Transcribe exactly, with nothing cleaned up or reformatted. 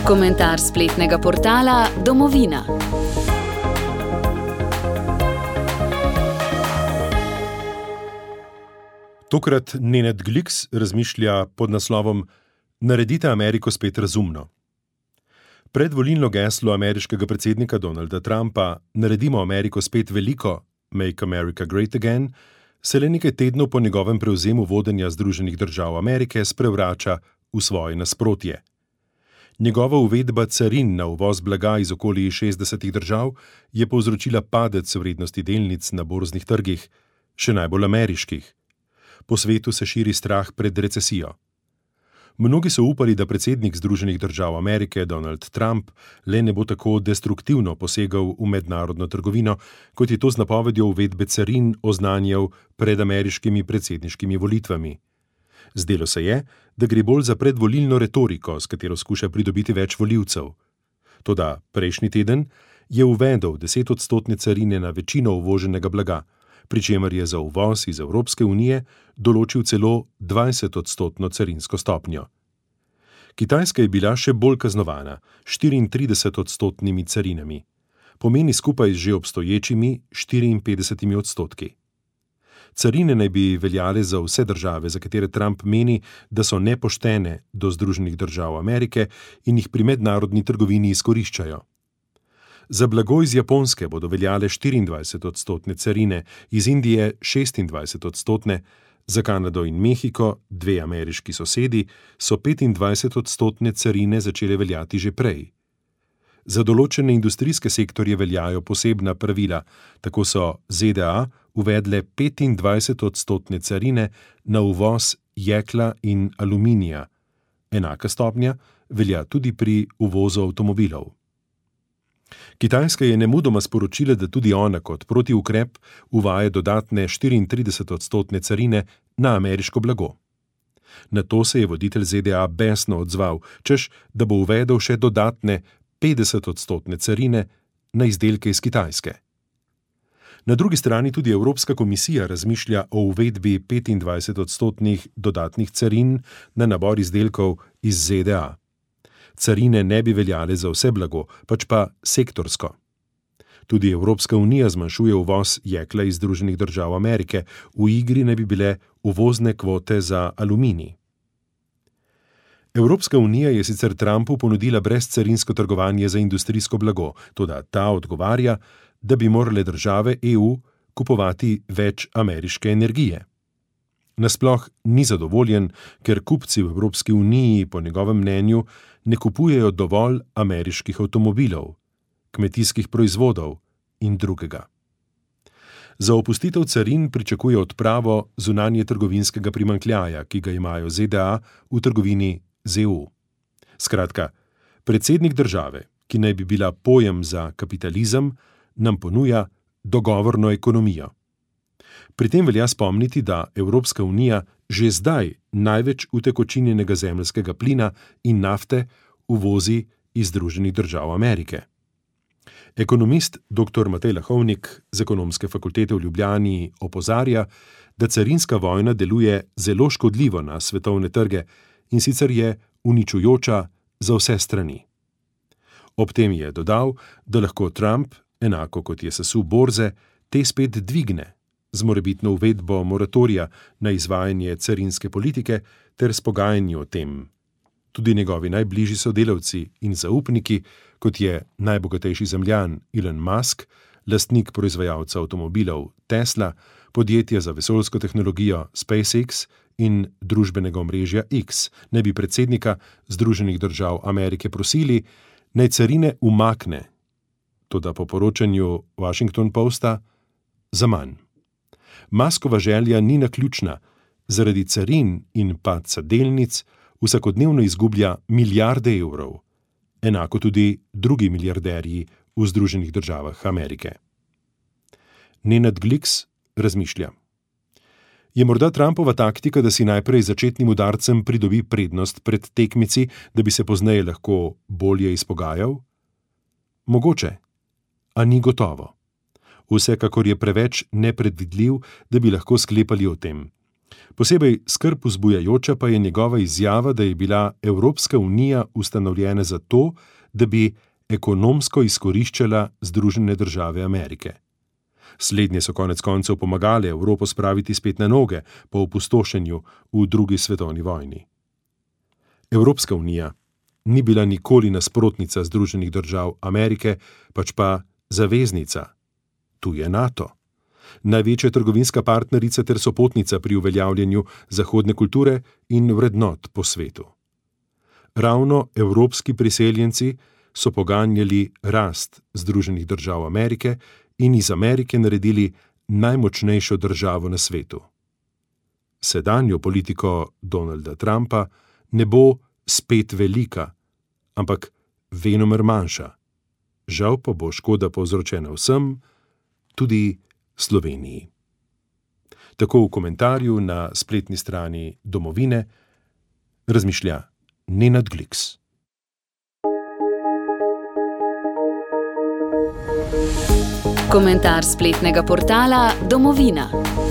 Komentar spletnega portala Domovina. Tokrat Nenad Gliks razmišlja pod naslovom Naredite Ameriko spet razumno. Predvolilno geslo ameriškega predsednika Donalda Trumpa Naredimo Ameriko spet veliko, Make America Great Again, se le nekaj tednov po njegovem prevzemu vodenja Združenih držav Amerike sprevrača v svoje nasprotje. Njegova uvedba carin na uvoz blaga iz okoli šestdesetih držav je povzročila padec vrednosti delnic na borznih trgih, še najbolj ameriških. Po svetu se širi strah pred recesijo. Mnogi so upali, da predsednik Združenih držav Amerike Donald Trump le ne bo tako destruktivno posegal v mednarodno trgovino, kot je to z napovedjo uvedbe carin oznanjal pred ameriškimi predsedniškimi volitvami. Zdelo se je, da gre bolj za predvolilno retoriko, s katero skuša pridobiti več volivcev. Toda prejšnji teden je uvedel desetodstotne carine na večino uvoženega blaga, pri čemer je za uvoz iz Evropske unije določil celo dvajsetodstotno carinsko stopnjo. Kitajska je bila še bolj kaznovana, štiriintridesetodstotnimi carinami, pomeni skupaj z že obstoječimi štiriinpetdesetimi odstotki. Carine naj bi veljale za vse države, za katere Trump meni, da so nepoštene do Združenih držav Amerike in jih pri mednarodni trgovini izkoriščajo. Za blago iz Japonske bodo veljale štiriindvajsetodstotne carine, iz Indije šestindvajsetodstotne, za Kanado in Mehiko, dve ameriški sosedi, so petindvajsetodstotne carine začele veljati že prej. Za določene industrijske sektorje veljajo posebna pravila, tako so Z D A uvedle petindvajsetodstotne carine na uvoz jekla in aluminija. Enaka stopnja velja tudi pri uvozu avtomobilov. Kitajska je nemudoma sporočila, da tudi ona kot protiukrep uvaja dodatne štiriintridesetodstotne carine na ameriško blago. Na to se je voditelj Z D A besno odzval, češ, da bo uvedel še dodatne petdesetodstotne carine na izdelke iz Kitajske. Na drugi strani tudi Evropska komisija razmišlja o uvedbi petindvajsetodstotnih dodatnih carin na nabor izdelkov iz Z D A. Carine ne bi veljale za vse blago, pač pa sektorsko. Tudi Evropska unija zmanjšuje uvoz jekla iz Združenih držav Amerike, v igri ne bi bile uvozne kvote za aluminij. Evropska unija je sicer Trumpu ponudila brezcarinsko trgovanje za industrijsko blago, toda ta odgovarja, da bi morale države E U kupovati več ameriške energije. Nasploh ni zadovoljen, ker kupci v Evropski uniji po njegovem mnenju ne kupujejo dovolj ameriških avtomobilov, kmetijskih proizvodov in drugega. Za opustitev carin pričakuje odpravo zunanjetrgovinskega primanjkljaja, ki ga imajo Z D A v trgovini z E U. Skratka, predsednik države, ki naj bi bila pojem za kapitalizem, nam ponuja dogovorno ekonomijo. Pri tem velja spomniti, da Evropska unija že zdaj največ utekočinjenega zemeljskega plina in nafte uvozi iz Združenih držav Amerike. Ekonomist doktor Matej Lahovnik z Ekonomske fakultete v Ljubljani opozarja, da carinska vojna deluje zelo škodljivo na svetovne trge in sicer je uničujoča za vse strani. Ob tem je dodal, da lahko Trump, enako kot je sesul borze, te spet dvigne z morebitno uvedbo moratorija na izvajanje carinske politike ter s pogajanji o tem. Tudi njegovi najbližji sodelavci in zaupniki, kot je najbogatejši zemljan Elon Musk, lastnik proizvajalca avtomobilov Tesla, podjetja za vesoljsko tehnologijo SpaceX in družbenega omrežja X, naj bi predsednika Združenih držav Amerike prosili, naj carine umakne, toda po poročanju Washington Posta za manj. Muskova želja ni naključna, zaradi carin in padca delnic vsakodnevno izgublja milijarde evrov, enako tudi drugi milijarderji v Združenih državah Amerike. Nenad Gliks razmišlja. Je morda Trumpova taktika, da si najprej začetnim udarcem pridobi prednost pred tekmici, da bi se pozneje lahko bolje izpogajal? Mogoče, a ni gotovo. Vsekakor je preveč nepredvidljiv, da bi lahko sklepali o tem. Posebej skrb vzbujajoča pa je njegova izjava, da je bila Evropska unija ustanovljena zato, da bi ekonomsko izkoriščala Združene države Amerike. Slednje so konec koncev pomagale Evropo spraviti spet na noge po opustošenju v drugi svetovni vojni. Evropska unija ni bila nikoli nasprotnica Združenih držav Amerike, pač pa zaveznica. Tu je NATO. Največja trgovinska partnerica ter sopotnica pri uveljavljanju zahodne kulture in vrednot po svetu. Ravno evropski priseljenci so poganjali rast Združenih držav Amerike in iz Amerike naredili najmočnejšo državo na svetu. Sedanjo politiko Donalda Trumpa ne bo spet velika, ampak venomer manjša. Žal pa bo škoda povzročena vsem, tudi Sloveniji. Tako v komentarju na spletni strani Domovine razmišlja Nenad Gliks. Komentar spletnega portala Domovina.